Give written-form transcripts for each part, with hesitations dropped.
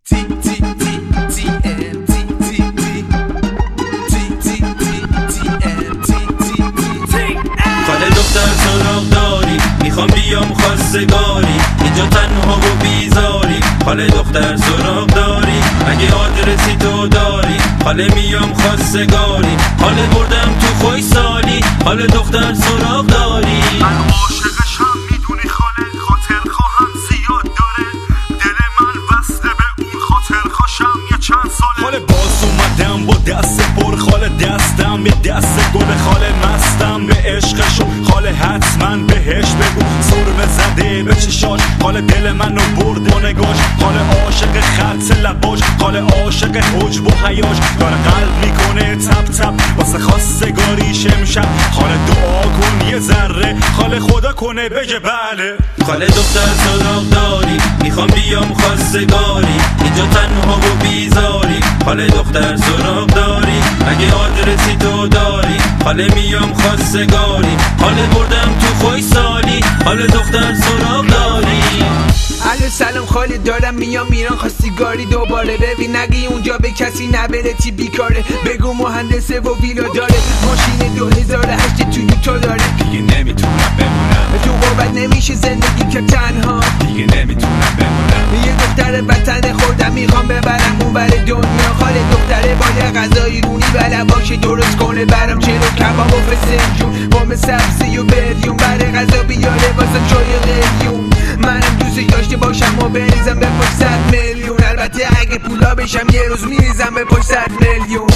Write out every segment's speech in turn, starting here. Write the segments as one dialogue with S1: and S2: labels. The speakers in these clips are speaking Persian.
S1: خاله دختر سراغ داری، میخوام بیام خواستگاری، اینجا تنها و بیزاری. خاله دختر سراغ داری، مگه آدرسی تو داری؟ خاله میام خواستگاری، خاله بردم تو خوی سالی. خاله دختر سراغ داری،
S2: من عاشقشم میدونی خاله، خاطر خواهم زیاد داره، دل من وصله به اون خاطر خوشم یه چند ساله.
S3: خاله باز اومدم با دست پر، خاله دستم یه دست گل، خاله مستم به عشقشون، خاله حتما بهش بگو سرمه زده به چشاش. خاله دل منو برد با نگاش، خاله عاشق خط لباش، خاله عاشق حجب و حیاش، داره قلب میکنه تپ تپ واسه خواستگاریش امشب. خاله دعا کن یه ذره، خاله خدا کنه بگه بله.
S1: خاله دختر سراغ داری، میخوام بیام خواستگاری، اینجا تنها و بیزاری. خاله دختر سراغ داری، مگه آدرسی تو داری؟ خاله میام خواستگاری، خاله بردم تو خوی سالی. خاله دختر سراغ داری.
S4: الو سلام خاله، دارم میام ایران خواستگاری دوباره. ببین نگی اونجا به کسی نبره تی بیکاره، بگو مهندسه و ویلا داره، ماشین 2008 توی تو داره.
S3: دیگه نمیتونم بمونم،
S4: تو قربت نمیشه زندگی که تنها،
S3: دیگه نمیتونم بمونم.
S4: یه دختر وطن خوردم میخوام ببرم اون بر دنیا. خاله دختره با یه غذای رونی بله باشه درست کنه برام چلو کباب و فسنجون، بام سبزی و بریون، برای غذا بیاره واسه چای قلیون. منم دوست داشته باشم و بریزم به پشت 100 میلیون، البته اگه پولا بشم یه روز میریزم به پشت 100 میلیون.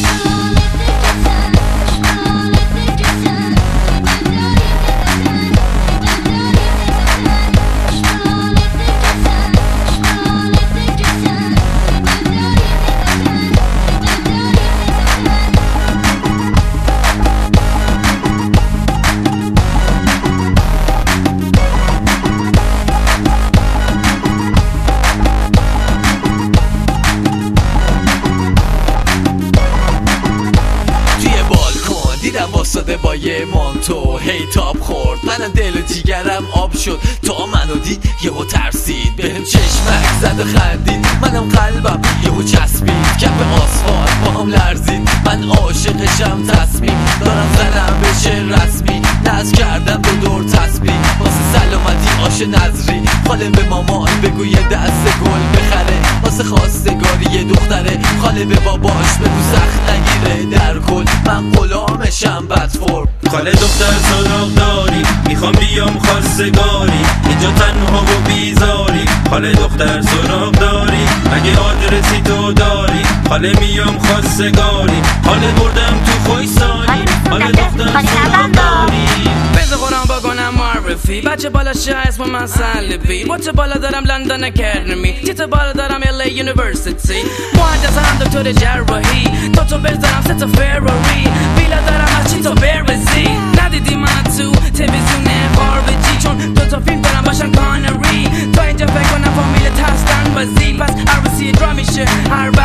S5: دیدم واسطه با یه مانتو هی تاب خورد، منم دل و جیگرم آب شد تا منو دید یهو ترسید، بهم چشمک زد و خندید، منم قلبم یهو چسبید کف آسفالت با هم لرزید. من عاشقشم تصمیم دارم زنم بشه رسمی، ناز کردم دو دور تسبیح واسه سلامتی آش نظری. خاله به مامان بگو یه دست گل بخره واسه خواستگاری یه دختره، خاله به باباش بگو سخت نگیره در کل من غلامشم بدفور.
S1: خاله دختر سراغ داری، میخوام بیام خواستگاری، اینجا تنها و بیزاری. خاله دختر سراغ داری، مگه آدرسی تو داری؟ خاله میام خواستگاری، خاله بردم تو خوی سالی. خاله دختر سراغ داری.
S6: بذار قرآن بکنم معرفی، بچه بالا شه اسم من سلبی، بچه بالا دارم لندن اکادمی، تیت بالا دارم LA یونیورسیتی، مهندسم دکتر جراحی، تو بزنم سه تا فراری، ویلا دارم از چی تو برزی. ندیدی من تو تلویزیون خارجی، چون دوتا فیلم دارم باشن کانری، تا اینجا فکر کنم فامیلت هستن بازی، پس عروسی درا میشه هر